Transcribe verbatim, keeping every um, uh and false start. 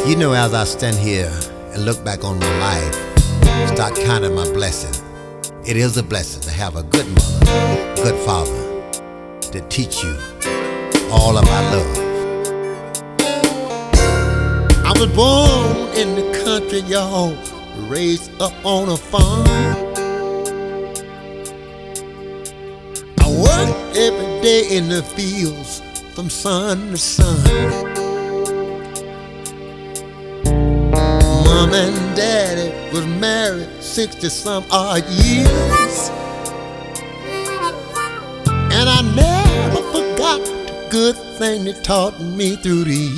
You know, as I stand here and look back on my life, start counting my blessing, it is a blessing to have a good mother, good father, to teach you all about love. I was born in the country, y'all, raised up on a farm. I worked every day in the fields from sun to sun. Mom and Daddy was married sixty some odd years, and I never forgot the good thing they taught me through the years.